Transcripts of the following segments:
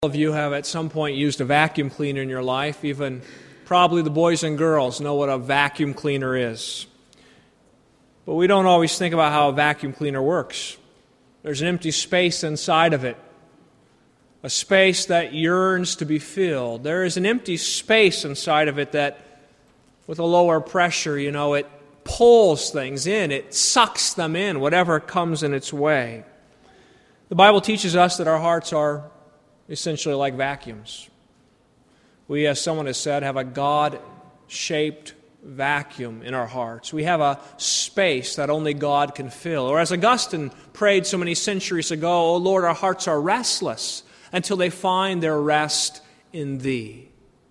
All of you have at some point used a vacuum cleaner in your life. Even probably the boys and girls know what a vacuum cleaner is. But we don't always think about how a vacuum cleaner works. There's an empty space inside of it, a space that yearns to be filled. There is an empty space inside of it that, with a lower pressure, it pulls things in. It sucks them in, whatever comes in its way. The Bible teaches us that our hearts are essentially like vacuums. We, as someone has said, have a God-shaped vacuum in our hearts. We have a space that only God can fill. Or as Augustine prayed so many centuries ago, "O Lord, our hearts are restless until they find their rest in Thee."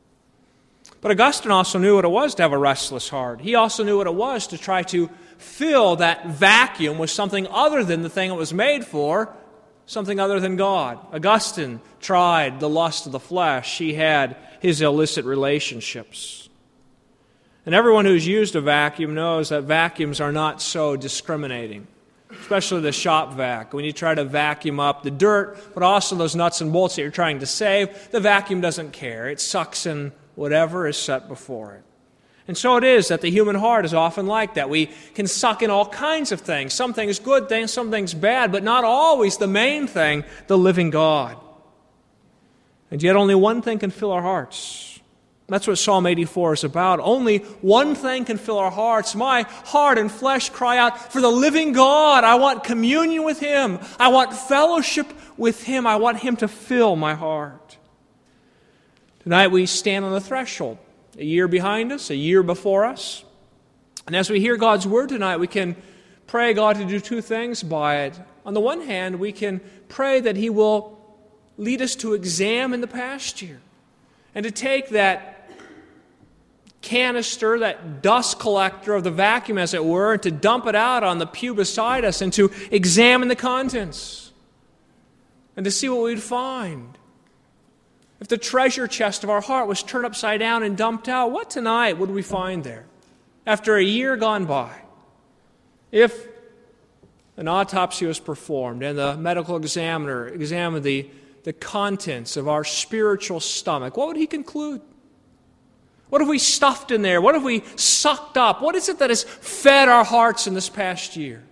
But Augustine also knew what it was to have a restless heart. He also knew what it was to try to fill that vacuum with something other than the thing it was made for, something other than God. Augustine tried the lust of the flesh. He had his illicit relationships. And everyone who's used a vacuum knows that vacuums are not so discriminating, especially the shop vac. When you try to vacuum up the dirt, but also those nuts and bolts that you're trying to save, the vacuum doesn't care. It sucks in whatever is set before it. And so it is that the human heart is often like that. We can suck in all kinds of things. Some things good things, some things bad, but not always the main thing, the living God. And yet only one thing can fill our hearts. That's what Psalm 84 is about. Only one thing can fill our hearts. My heart and flesh cry out for the living God. I want communion with Him. I want fellowship with Him. I want Him to fill my heart. Tonight we stand on the threshold. A year behind us, a year before us. And as we hear God's Word tonight, we can pray God to do two things by it. On the one hand, we can pray that He will lead us to examine the past year and to take that canister, that dust collector of the vacuum, as it were, and to dump it out on the pew beside us and to examine the contents and to see what we'd find. If the treasure chest of our heart was turned upside down and dumped out, what tonight would we find there? After a year gone by, if an autopsy was performed and the medical examiner examined the contents of our spiritual stomach, what would he conclude? What have we stuffed in there? What have we sucked up? What is it that has fed our hearts in this past year?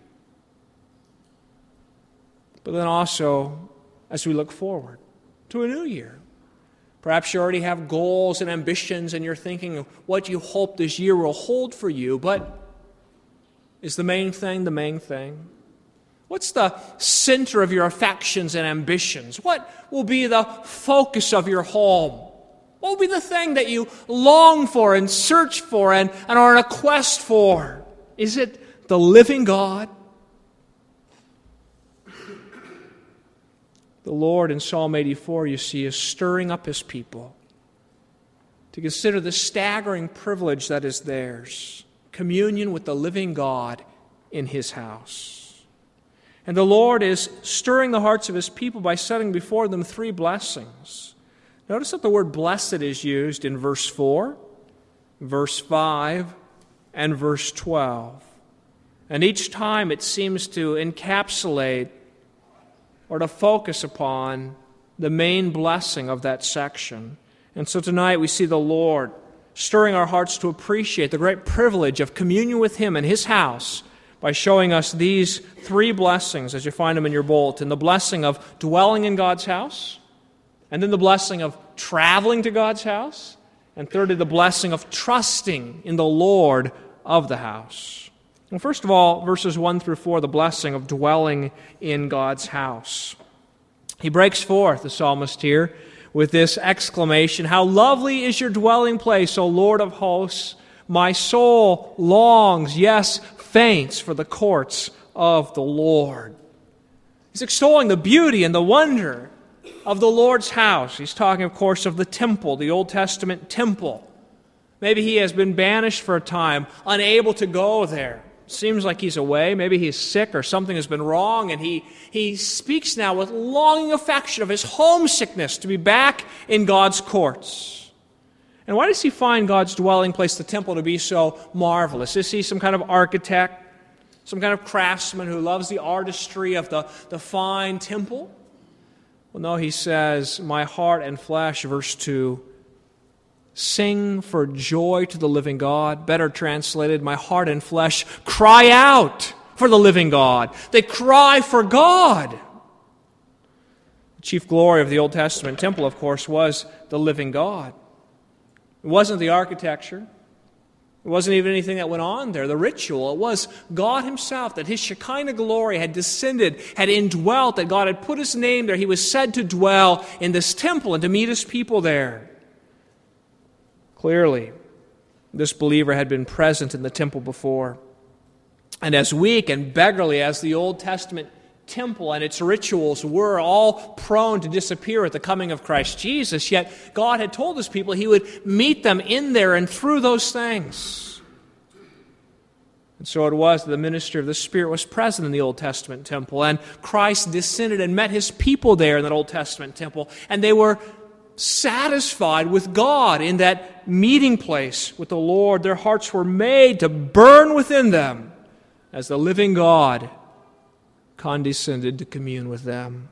But then also, as we look forward to a new year, perhaps you already have goals and ambitions and you're thinking of what you hope this year will hold for you, but is the main thing the main thing? What's the center of your affections and ambitions? What will be the focus of your home? What will be the thing that you long for and search for and are on a quest for? Is it the living God? The Lord in Psalm 84, you see, is stirring up His people to consider the staggering privilege that is theirs, communion with the living God in His house. And the Lord is stirring the hearts of His people by setting before them three blessings. Notice that the word blessed is used in verse 4, verse 5, and verse 12. And each time it seems to encapsulate or to focus upon the main blessing of that section. And so tonight we see the Lord stirring our hearts to appreciate the great privilege of communion with Him in His house by showing us these three blessings as you find them in your bulletin. The blessing of dwelling in God's house, and then the blessing of traveling to God's house, and thirdly, the blessing of trusting in the Lord of the house. Well, first of all, verses 1 through 4, the blessing of dwelling in God's house. He breaks forth, the psalmist here, with this exclamation, "How lovely is your dwelling place, O Lord of hosts! My soul longs, yes, faints for the courts of the Lord." He's extolling the beauty and the wonder of the Lord's house. He's talking, of course, of the temple, the Old Testament temple. Maybe he has been banished for a time, unable to go there. Seems like he's away. Maybe he's sick or something has been wrong, and he speaks now with longing affection of his homesickness to be back in God's courts. And why does he find God's dwelling place, the temple, to be so marvelous? Is he some kind of architect, some kind of craftsman who loves the artistry of the fine temple? Well, no, he says, my heart and flesh, verse 2, sing for joy to the living God. Better translated, my heart and flesh cry out for the living God. They cry for God. The chief glory of the Old Testament temple, of course, was the living God. It wasn't the architecture. It wasn't even anything that went on there, the ritual. It was God Himself, that His Shekinah glory had descended, had indwelt, that God had put His name there. He was said to dwell in this temple and to meet His people there. Clearly, this believer had been present in the temple before. And as weak and beggarly as the Old Testament temple and its rituals were, all prone to disappear at the coming of Christ Jesus, yet God had told His people He would meet them in there and through those things. And so it was that the ministry of the Spirit was present in the Old Testament temple, and Christ descended and met His people there in that Old Testament temple, and they were satisfied with God in that meeting place with the Lord. Their hearts were made to burn within them as the living God condescended to commune with them.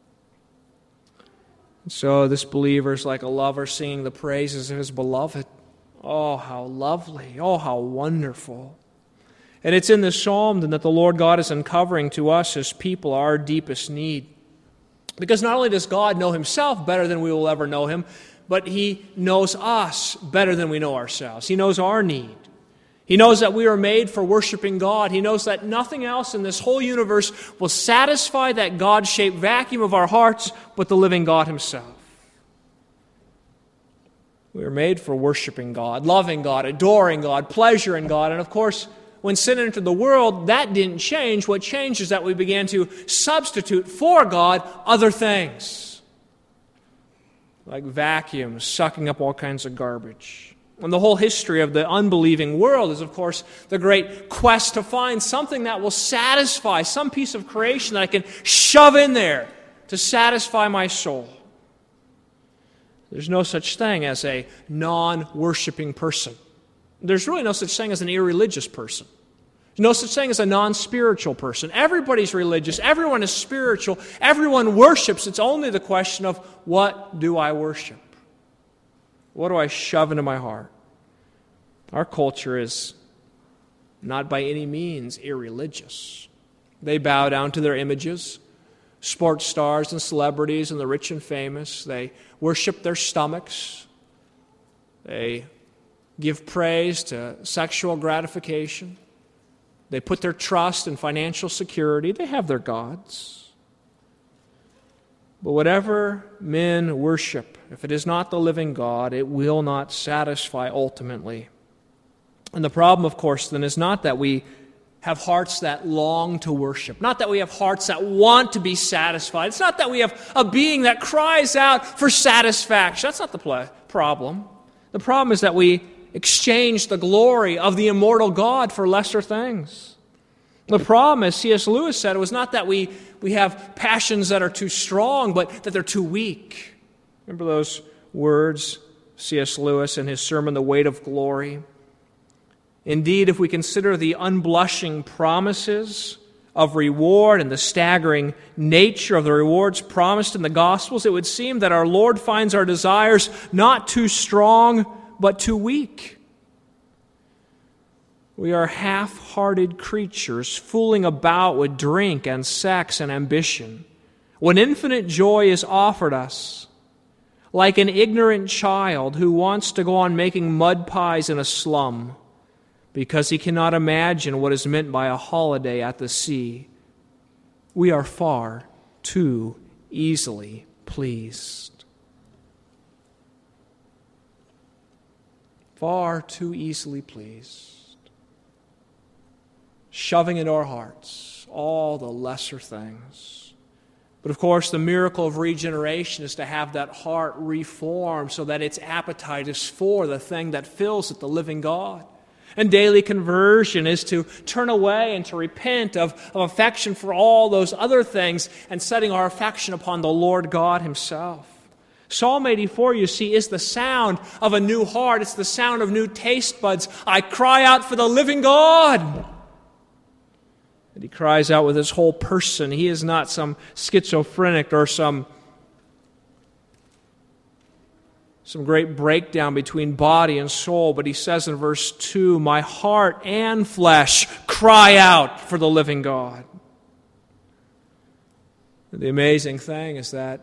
And so this believer is like a lover singing the praises of his beloved. Oh, how lovely. Oh, how wonderful. And it's in this psalm then that the Lord God is uncovering to us, His people, our deepest need. Because not only does God know Himself better than we will ever know Him, but He knows us better than we know ourselves. He knows our need. He knows that we are made for worshiping God. He knows that nothing else in this whole universe will satisfy that God-shaped vacuum of our hearts but the living God Himself. We are made for worshiping God, loving God, adoring God, pleasuring God. And of course, when sin entered the world, that didn't change. What changed is that we began to substitute for God other things, like vacuums sucking up all kinds of garbage. And the whole history of the unbelieving world is, of course, the great quest to find something that will satisfy, some piece of creation that I can shove in there to satisfy my soul. There's no such thing as a non-worshiping person. There's really no such thing as an irreligious person. There's no such thing as a non-spiritual person. Everybody's religious. Everyone is spiritual. Everyone worships. It's only the question of, what do I worship? What do I shove into my heart? Our culture is not by any means irreligious. They bow down to their images, sports stars and celebrities and the rich and famous. They worship their stomachs. They give praise to sexual gratification. They put their trust in financial security. They have their gods. But whatever men worship, if it is not the living God, it will not satisfy ultimately. And the problem, of course, then, is not that we have hearts that long to worship, not that we have hearts that want to be satisfied. It's not that we have a being that cries out for satisfaction. That's not the problem. The problem is that we exchange the glory of the immortal God for lesser things. The problem, as C.S. Lewis said, was not that we have passions that are too strong, but that they're too weak. Remember those words, C.S. Lewis in his sermon, The Weight of Glory? Indeed, if we consider the unblushing promises of reward and the staggering nature of the rewards promised in the Gospels, it would seem that our Lord finds our desires not too strong, but too weak. We are half-hearted creatures fooling about with drink and sex and ambition, when infinite joy is offered us, like an ignorant child who wants to go on making mud pies in a slum because he cannot imagine what is meant by a holiday at the sea. We are far too easily pleased. Far too easily pleased. Shoving into our hearts all the lesser things. But of course, the miracle of regeneration is to have that heart reformed so that its appetite is for the thing that fills it, the living God. And daily conversion is to turn away and to repent of affection for all those other things and setting our affection upon the Lord God Himself. Psalm 84, you see, is the sound of a new heart. It's the sound of new taste buds. I cry out for the living God. And he cries out with his whole person. He is not some schizophrenic or some some great breakdown between body and soul, but he says in verse 2, my heart and flesh cry out for the living God. The amazing thing is that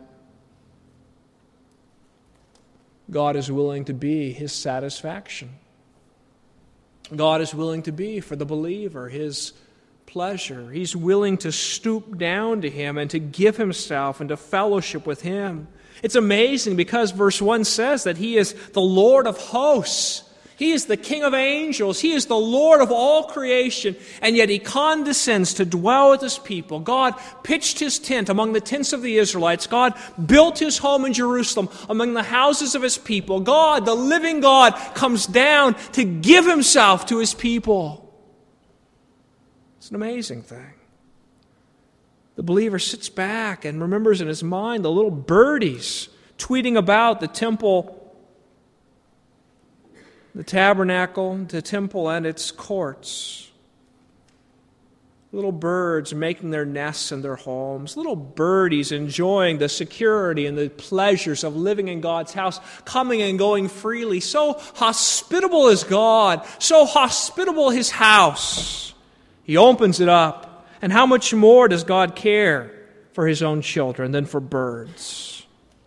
God is willing to be his satisfaction. God is willing to be, for the believer, his pleasure. He's willing to stoop down to him and to give himself and to fellowship with him. It's amazing because verse 1 says that he is the Lord of hosts. He is the King of angels. He is the Lord of all creation. And yet he condescends to dwell with his people. God pitched his tent among the tents of the Israelites. God built his home in Jerusalem among the houses of his people. God, the living God, comes down to give himself to his people. It's an amazing thing. The believer sits back and remembers in his mind the little birdies tweeting about the temple, the tabernacle, the temple and its courts. Little birds making their nests and their homes. Little birdies enjoying the security and the pleasures of living in God's house, coming and going freely. So hospitable is God. So hospitable his house. He opens it up. And how much more does God care for his own children than for birds?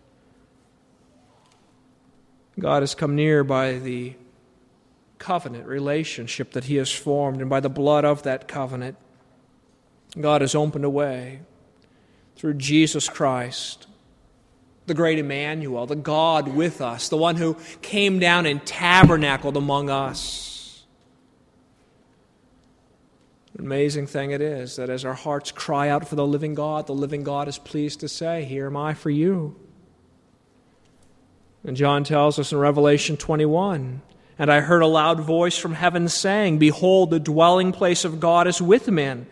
God has come near by the covenant relationship that he has formed, and by the blood of that covenant, God has opened a way through Jesus Christ, the great Emmanuel, the God with us, the one who came down and tabernacled among us. An amazing thing it is that as our hearts cry out for the living God is pleased to say, here am I for you. And John tells us in Revelation 21, and I heard a loud voice from heaven saying, behold, the dwelling place of God is with men.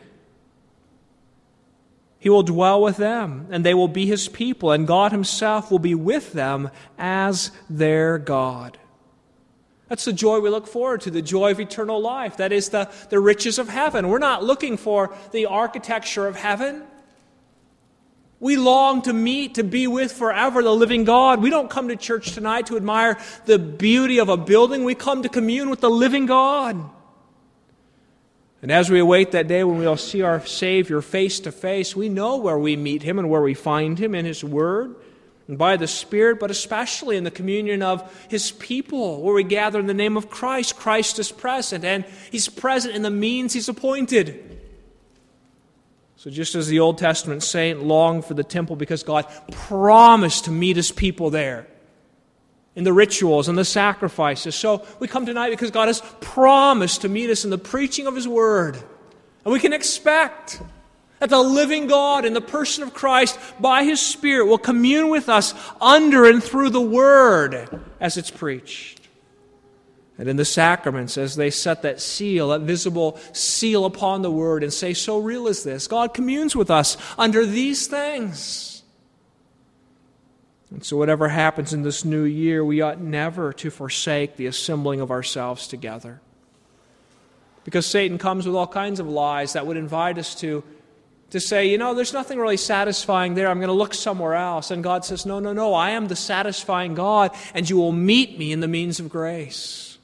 He will dwell with them, and they will be his people, and God himself will be with them as their God. That's the joy we look forward to, the joy of eternal life. That is the riches of heaven. We're not looking for the architecture of heaven. We long to meet, to be with forever the living God. We don't come to church tonight to admire the beauty of a building. We come to commune with the living God. And as we await that day when we'll see our Savior face to face, we know where we meet him and where we find him in his word and by the Spirit, but especially in the communion of his people, where we gather in the name of Christ. Christ is present, and he's present in the means he's appointed. So just as the Old Testament saint longed for the temple because God promised to meet his people there in the rituals and the sacrifices, so we come tonight because God has promised to meet us in the preaching of his word. And we can expect that the living God in the person of Christ by his Spirit will commune with us under and through the word as it's preached. And in the sacraments, as they set that seal, that visible seal upon the word and say, so real is this. God communes with us under these things. And so whatever happens in this new year, we ought never to forsake the assembling of ourselves together. Because Satan comes with all kinds of lies that would invite us to say, there's nothing really satisfying there. I'm going to look somewhere else. And God says, no, I am the satisfying God, and you will meet me in the means of grace.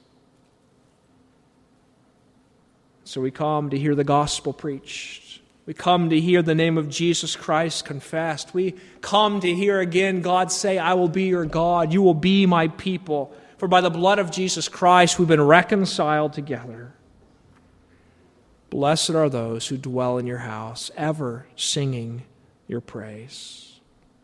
So we come to hear the gospel preached. We come to hear the name of Jesus Christ confessed. We come to hear again God say, I will be your God. You will be my people. For by the blood of Jesus Christ, we've been reconciled together. Blessed are those who dwell in your house, ever singing your praise.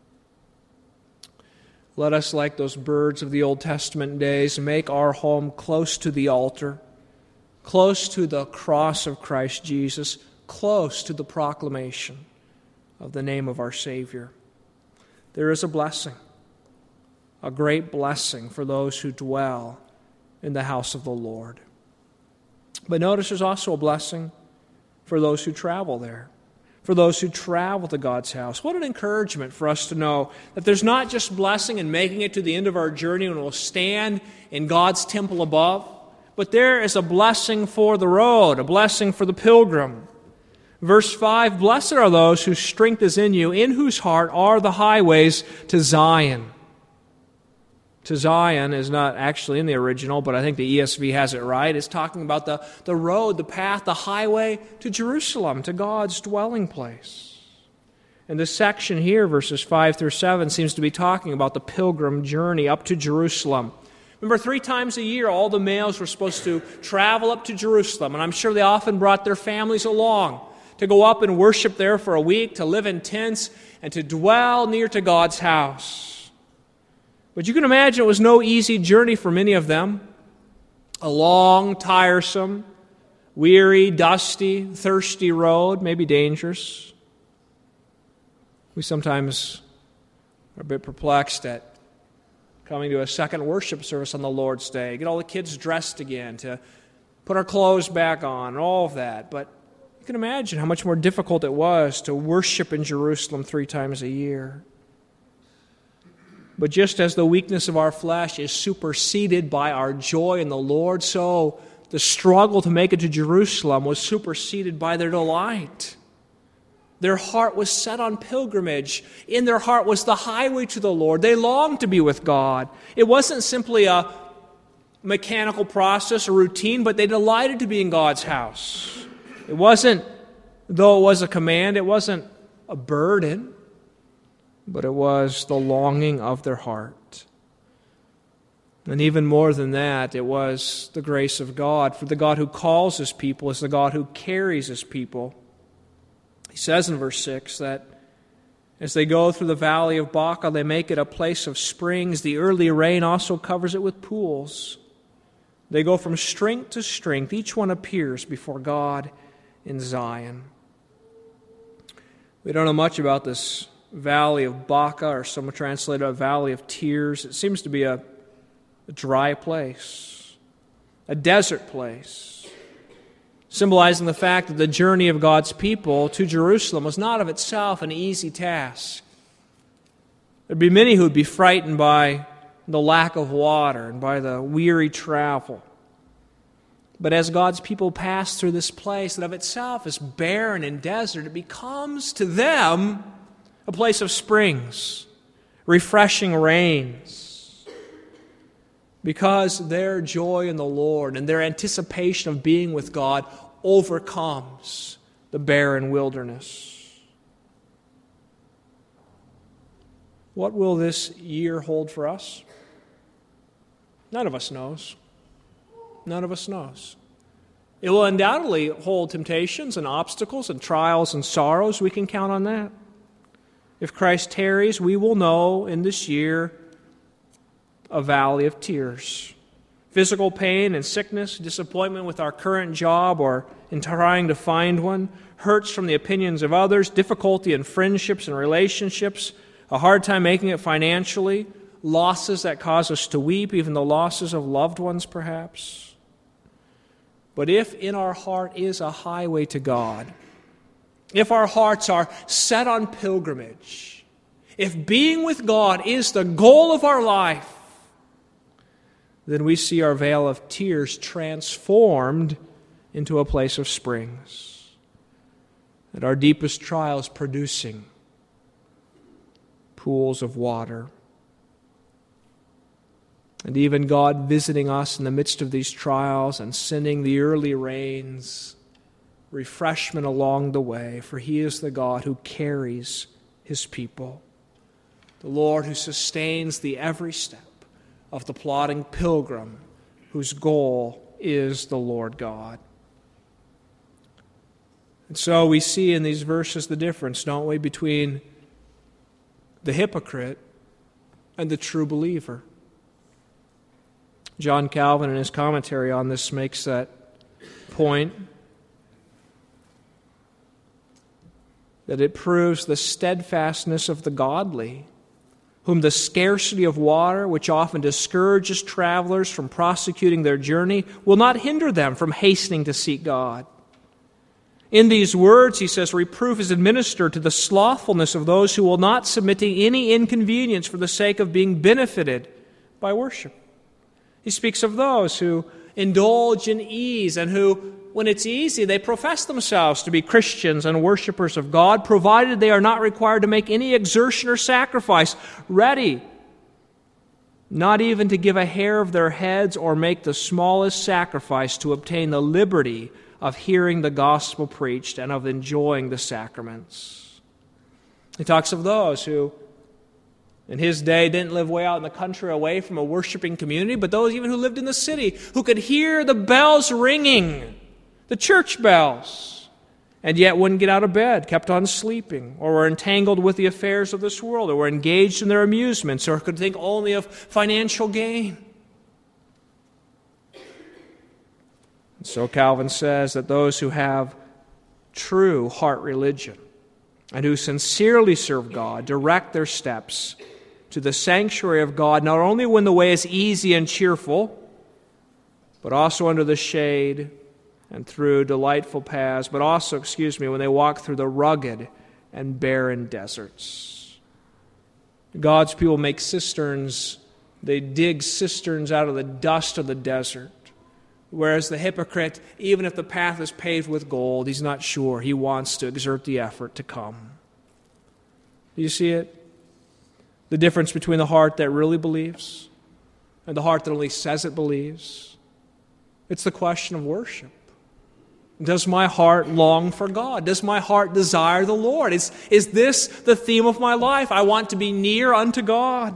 Let us, like those birds of the Old Testament days, make our home close to the altar, close to the cross of Christ Jesus, close to the proclamation of the name of our Savior. There is a blessing, a great blessing for those who dwell in the house of the Lord. But notice there's also a blessing for those who travel there, for those who travel to God's house. What an encouragement for us to know that there's not just blessing in making it to the end of our journey when we'll stand in God's temple above, but there is a blessing for the road, a blessing for the pilgrim. Verse 5, blessed are those whose strength is in you, in whose heart are the highways to Zion. to Zion is not actually in the original, but I think the ESV has it right. It's talking about the road, the path, the highway to Jerusalem, to God's dwelling place. And this section here, verses 5 through 7, seems to be talking about the pilgrim journey up to Jerusalem. Remember, 3 times a year, all the males were supposed to travel up to Jerusalem, and I'm sure they often brought their families along to go up and worship there for a week, to live in tents, and to dwell near to God's house. But you can imagine it was no easy journey for many of them. A long, tiresome, weary, dusty, thirsty road, maybe dangerous. We sometimes are a bit perplexed at coming to a second worship service on the Lord's Day, get all the kids dressed again, to put our clothes back on, and all of that. But you can imagine how much more difficult it was to worship in Jerusalem 3 times a year. But just as the weakness of our flesh is superseded by our joy in the Lord, so the struggle to make it to Jerusalem was superseded by their delight. Their heart was set on pilgrimage. In their heart was the highway to the Lord. They longed to be with God. It wasn't simply a mechanical process, a routine, but they delighted to be in God's house. It wasn't, though it was a command, it wasn't a burden, but it was the longing of their heart. And even more than that, it was the grace of God. For the God who calls His people is the God who carries His people. He says in verse 6 that as they go through the valley of Baca, they make it a place of springs. The early rain also covers it with pools. They go from strength to strength. Each one appears before God in Zion. We don't know much about this valley of Baca, or some translate a valley of tears. It seems to be a dry place, a desert place, symbolizing the fact that the journey of God's people to Jerusalem was not of itself an easy task. There'd be many who would be frightened by the lack of water and by the weary travel. But as God's people pass through this place that of itself is barren and desert, it becomes to them a place of springs, refreshing rains, because their joy in the Lord and their anticipation of being with God overcomes the barren wilderness. What will this year hold for us? None of us knows. None of us knows. It will undoubtedly hold temptations and obstacles and trials and sorrows. We can count on that. If Christ tarries, we will know in this year a valley of tears. Physical pain and sickness, disappointment with our current job or in trying to find one, hurts from the opinions of others, difficulty in friendships and relationships, a hard time making it financially, losses that cause us to weep, even the losses of loved ones perhaps. But if in our heart is a highway to God, if our hearts are set on pilgrimage, if being with God is the goal of our life, then we see our vale of tears transformed into a place of springs, and our deepest trials producing pools of water. And even God visiting us in the midst of these trials and sending the early rains, refreshment along the way, for He is the God who carries His people, the Lord who sustains the every step of the plodding pilgrim whose goal is the Lord God. And so we see in these verses the difference, don't we, between the hypocrite and the true believer. John Calvin, in his commentary on this, makes that point, that it proves the steadfastness of the godly, whom the scarcity of water, which often discourages travelers from prosecuting their journey, will not hinder them from hastening to seek God. In these words, he says, reproof is administered to the slothfulness of those who will not submit to any inconvenience for the sake of being benefited by worship. He speaks of those who indulge in ease and who, when it's easy, they profess themselves to be Christians and worshipers of God, provided they are not required to make any exertion or sacrifice, ready not even to give a hair of their heads or make the smallest sacrifice to obtain the liberty of hearing the gospel preached and of enjoying the sacraments. He talks of those who, in his day, didn't live way out in the country away from a worshiping community, but those even who lived in the city, who could hear the bells ringing, the church bells, and yet wouldn't get out of bed, kept on sleeping, or were entangled with the affairs of this world, or were engaged in their amusements, or could think only of financial gain. And so Calvin says that those who have true heart religion and who sincerely serve God direct their steps to the sanctuary of God, not only when the way is easy and cheerful, but also under the shade and through delightful paths, but also, when they walk through the rugged and barren deserts. God's people make cisterns. They dig cisterns out of the dust of the desert. Whereas the hypocrite, even if the path is paved with gold, he's not sure. He wants to exert the effort to come. Do you see it? The difference between the heart that really believes and the heart that only says it believes. It's the question of worship. Does my heart long for God? Does my heart desire the Lord? Is this the theme of my life? I want to be near unto God.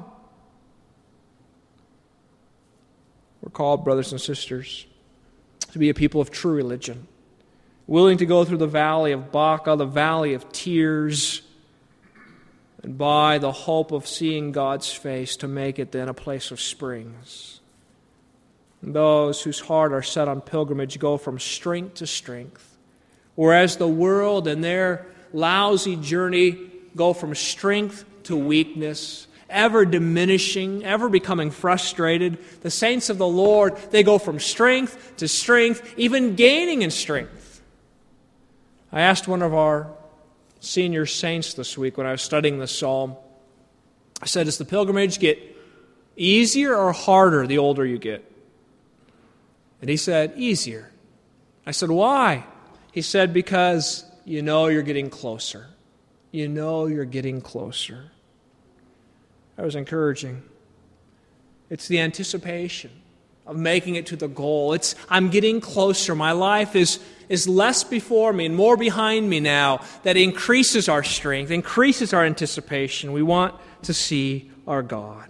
We're called, brothers and sisters, to be a people of true religion, willing to go through the valley of Baca, the valley of tears, and by the hope of seeing God's face to make it then a place of springs. And those whose heart are set on pilgrimage go from strength to strength, whereas the world and their lousy journey go from strength to weakness, ever diminishing, ever becoming frustrated. The saints of the Lord, they go from strength to strength, even gaining in strength. I asked one of our senior saints this week when I was studying the psalm, I said, does the pilgrimage get easier or harder the older you get? And he said, easier. I said, why? He said, because you know you're getting closer. You know you're getting closer. That was encouraging. It's the anticipation of making it to the goal. It's, I'm getting closer. My life is less before me and more behind me now. That increases our strength, increases our anticipation. We want to see our God.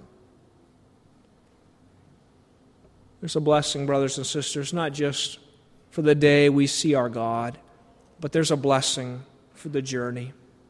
There's a blessing, brothers and sisters, not just for the day we see our God, but there's a blessing for the journey.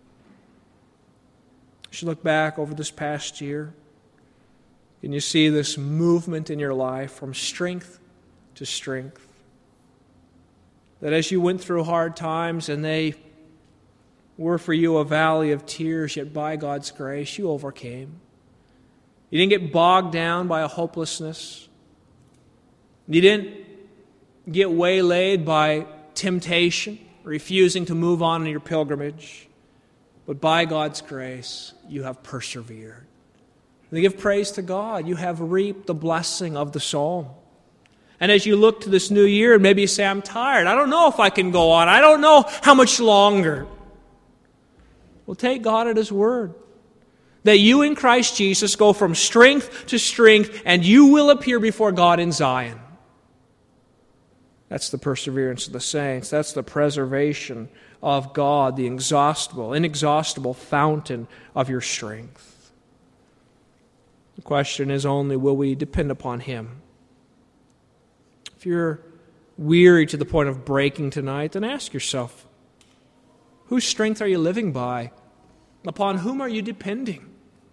As you look back over this past year, can you see this movement in your life from strength to strength? That as you went through hard times and they were for you a valley of tears, yet by God's grace you overcame. You didn't get bogged down by a hopelessness. You didn't get waylaid by temptation, refusing to move on in your pilgrimage. But by God's grace, you have persevered. And give praise to God. You have reaped the blessing of the psalm. And as you look to this new year, and maybe you say, I'm tired. I don't know if I can go on. I don't know how much longer. Well, take God at His word. That you in Christ Jesus go from strength to strength, and you will appear before God in Zion. That's the perseverance of the saints. That's the preservation of God, the inexhaustible fountain of your strength. The question is only, will we depend upon Him? If you're weary to the point of breaking tonight, then ask yourself, whose strength are you living by? Upon whom are you depending?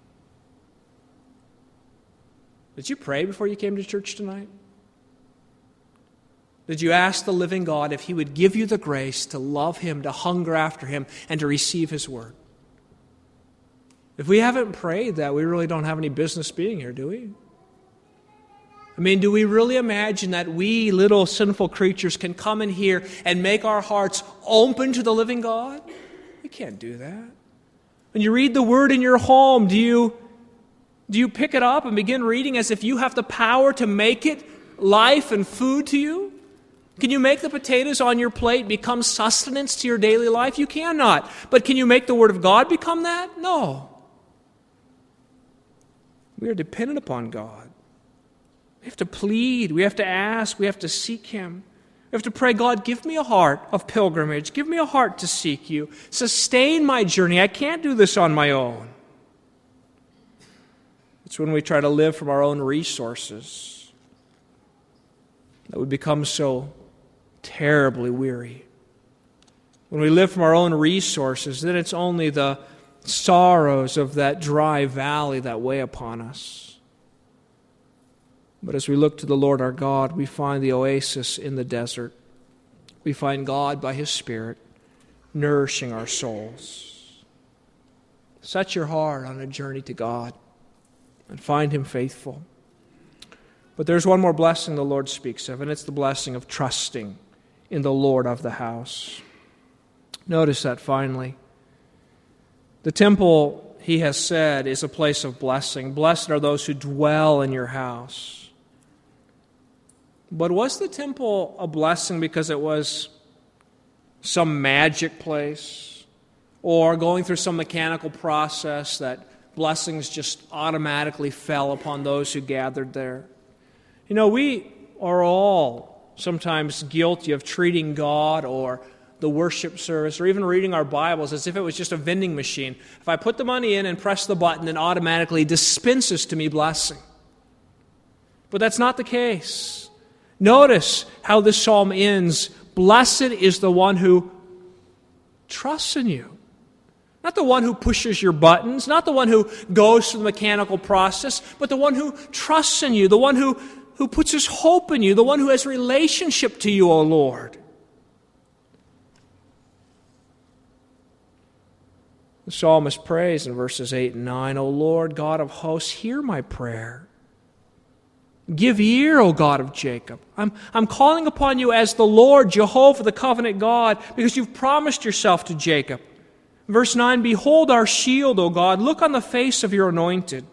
Did you pray before you came to church tonight? Did you ask the living God if He would give you the grace to love Him, to hunger after Him, and to receive His word? If we haven't prayed that, we really don't have any business being here, do we? I mean, do we really imagine that we little sinful creatures can come in here and make our hearts open to the living God? We can't do that. When you read the Word in your home, do you pick it up and begin reading as if you have the power to make it life and food to you? Can you make the potatoes on your plate become sustenance to your daily life? You cannot. But can you make the Word of God become that? No. We are dependent upon God. We have to plead. We have to ask. We have to seek Him. We have to pray, God, give me a heart of pilgrimage. Give me a heart to seek You. Sustain my journey. I can't do this on my own. It's when we try to live from our own resources that we become so terribly weary. When we live from our own resources, then it's only the sorrows of that dry valley that weigh upon us. But as we look to the Lord our God, we find the oasis in the desert. We find God by His Spirit nourishing our souls. Set your heart on a journey to God and find Him faithful. But there's one more blessing the Lord speaks of, and it's the blessing of trusting in the Lord of the house. Notice that finally. The temple, He has said, is a place of blessing. Blessed are those who dwell in Your house. But was the temple a blessing because it was some magic place, or going through some mechanical process that blessings just automatically fell upon those who gathered there? You know, we are all sometimes guilty of treating God or the worship service or even reading our Bibles as if it was just a vending machine. If I put the money in and press the button, it automatically dispenses to me blessing. But that's not the case. Notice how this psalm ends. Blessed is the one who trusts in You. Not the one who pushes your buttons, not the one who goes through the mechanical process, but the one who trusts in You, the one who puts his hope in You, the one who has relationship to You, O Lord. The psalmist prays in verses 8 and 9, O Lord, God of hosts, hear my prayer. Give ear, O God of Jacob. I'm calling upon You as the Lord, Jehovah, the covenant God, because You've promised Yourself to Jacob. Verse 9, behold our shield, O God. Look on the face of Your anointed.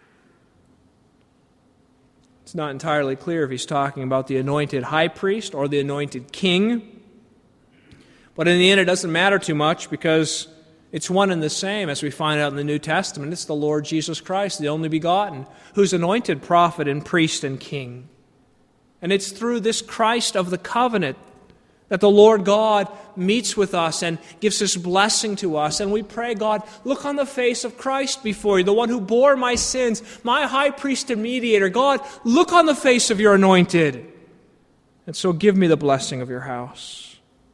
It's not entirely clear if he's talking about the anointed high priest or the anointed king. But in the end, it doesn't matter too much because it's one and the same, as we find out in the New Testament. It's the Lord Jesus Christ, the only begotten, who's anointed prophet and priest and king. And it's through this Christ of the covenant that the Lord God meets with us and gives His blessing to us. And we pray, God, look on the face of Christ before You, the one who bore my sins, my high priest and mediator. God, look on the face of Your anointed. And so give me the blessing of Your house.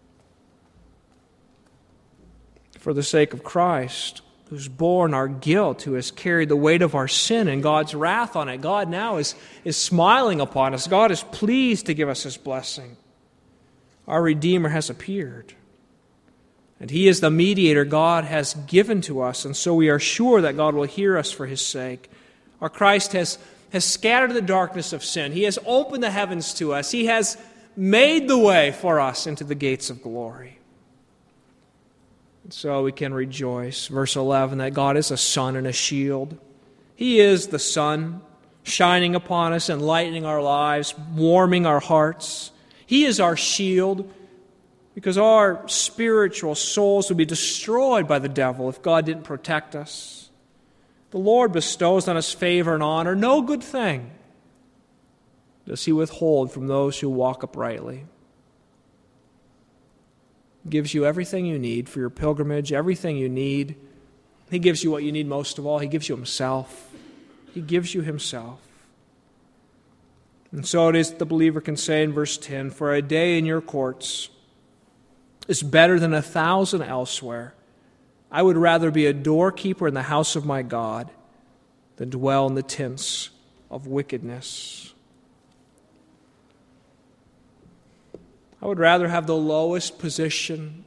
For the sake of Christ, who's borne our guilt, who has carried the weight of our sin and God's wrath on it, God now is smiling upon us. God is pleased to give us His blessing. Our Redeemer has appeared, and He is the mediator God has given to us, and so we are sure that God will hear us for His sake. Our Christ has scattered the darkness of sin. He has opened the heavens to us. He has made the way for us into the gates of glory. And so we can rejoice. Verse 11, that God is a sun and a shield. He is the sun, shining upon us, enlightening our lives, warming our hearts. He is our shield, because our spiritual souls would be destroyed by the devil if God didn't protect us. The Lord bestows on us favor and honor. No good thing does He withhold from those who walk uprightly. He gives you everything you need for your pilgrimage, everything you need. He gives you what you need most of all. He gives you Himself. He gives you Himself. And so it is the believer can say in verse 10, for a day in Your courts is better than 1,000 elsewhere. I would rather be a doorkeeper in the house of my God than dwell in the tents of wickedness. I would rather have the lowest position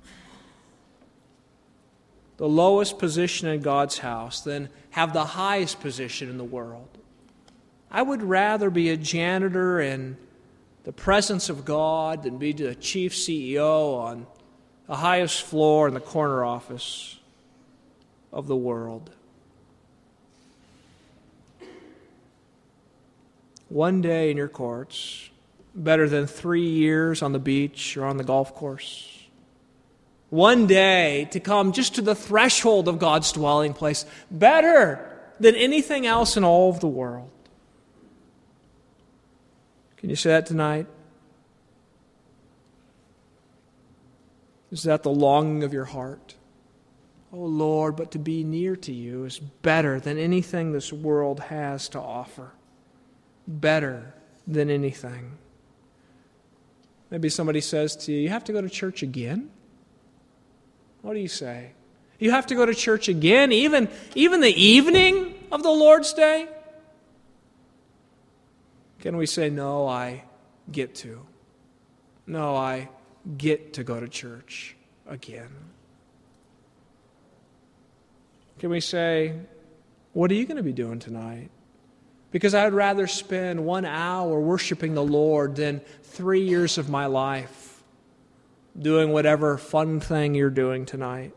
in God's house than have the highest position in the world. I would rather be a janitor in the presence of God than be the chief CEO on the highest floor in the corner office of the world. One day in Your courts, better than 3 years on the beach or on the golf course. One day to come just to the threshold of God's dwelling place, better than anything else in all of the world. Can you say that tonight? Is that the longing of your heart? Oh Lord, but to be near to you is better than anything this world has to offer. Better than anything. Maybe somebody says to you, you have to go to church again? What do you say? You have to go to church again, even the evening of the Lord's Day? Can we say, no, I get to. No, I get to go to church again. Can we say, what are you going to be doing tonight? Because I'd rather spend 1 hour worshiping the Lord than 3 years of my life doing whatever fun thing you're doing tonight.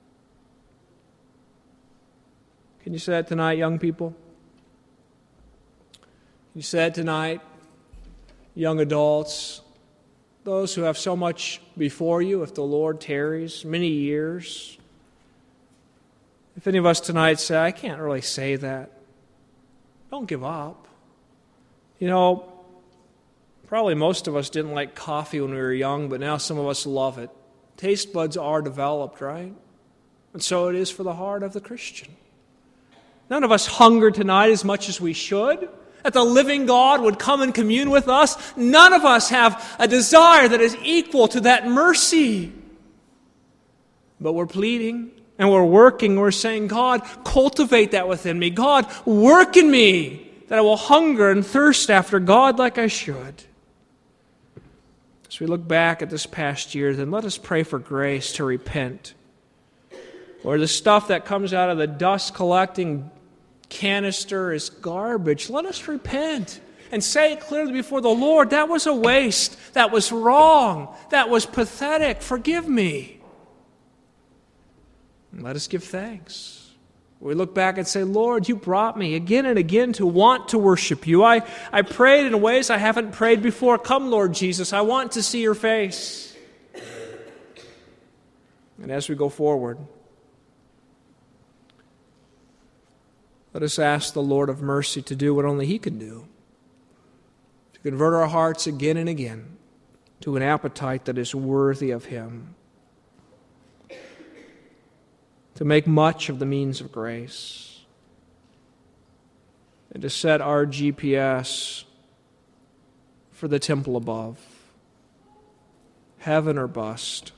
Can you say that tonight, young people? Can you say that tonight, young adults? Those who have so much before you, if the Lord tarries, many years. If any of us tonight say, I can't really say that, don't give up. You know, probably most of us didn't like coffee when we were young, but now some of us love it. Taste buds are developed, right? And so it is for the heart of the Christian. None of us hunger tonight as much as we should, that the living God would come and commune with us. None of us have a desire that is equal to that mercy. But we're pleading and we're working. We're saying, God, cultivate that within me. God, work in me that I will hunger and thirst after God like I should. As we look back at this past year, then let us pray for grace to repent. Or the stuff that comes out of the dust collecting canister is garbage. Let us repent and say it clearly before the Lord. That was a waste. That was wrong. That was pathetic. Forgive me. And let us give thanks. We look back and say, Lord, you brought me again and again to want to worship you. I prayed in ways I haven't prayed before. Come, Lord Jesus, I want to see your face. And as we go forward, let us ask the Lord of mercy to do what only He can do, to convert our hearts again and again to an appetite that is worthy of Him, to make much of the means of grace, and to set our GPS for the temple above, heaven or bust.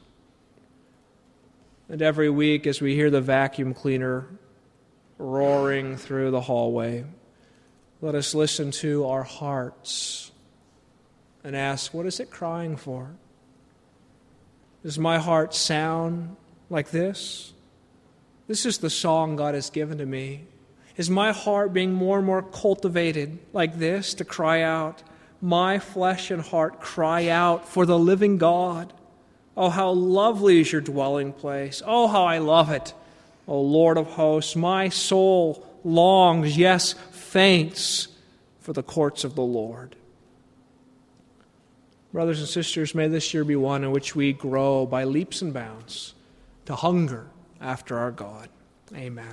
And every week as we hear the vacuum cleaner roaring through the hallway, let us listen to our hearts and ask, what is it crying for? Does my heart sound like this? This is the song God has given to me. Is my heart being more and more cultivated like this to cry out, my flesh and heart cry out for the living God? Oh, how lovely is your dwelling place. Oh, how I love it. O Lord of hosts, my soul longs, yes, faints for the courts of the Lord. Brothers and sisters, may this year be one in which we grow by leaps and bounds to hunger after our God. Amen.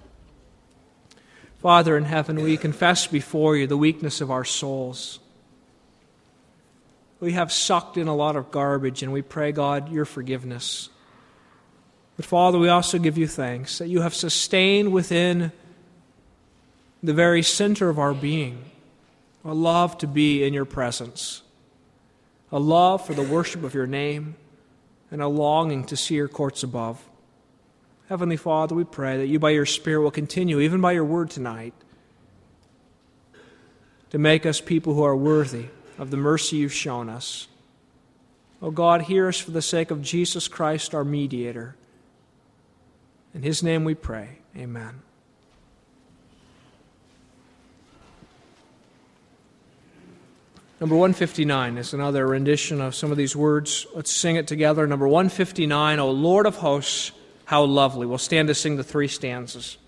Father in heaven, we confess before you the weakness of our souls. We have sucked in a lot of garbage, and we pray, God, your forgiveness. But Father, we also give you thanks that you have sustained within the very center of our being a love to be in your presence, a love for the worship of your name, and a longing to see your courts above. Heavenly Father, we pray that you by your Spirit will continue, even by your word tonight, to make us people who are worthy of the mercy you've shown us. Oh God, hear us for the sake of Jesus Christ, our mediator. In His name we pray. Amen. Number 159 is another rendition of some of these words. Let's sing it together. Number 159, O Lord of hosts, how lovely. We'll stand to sing the 3 stanzas.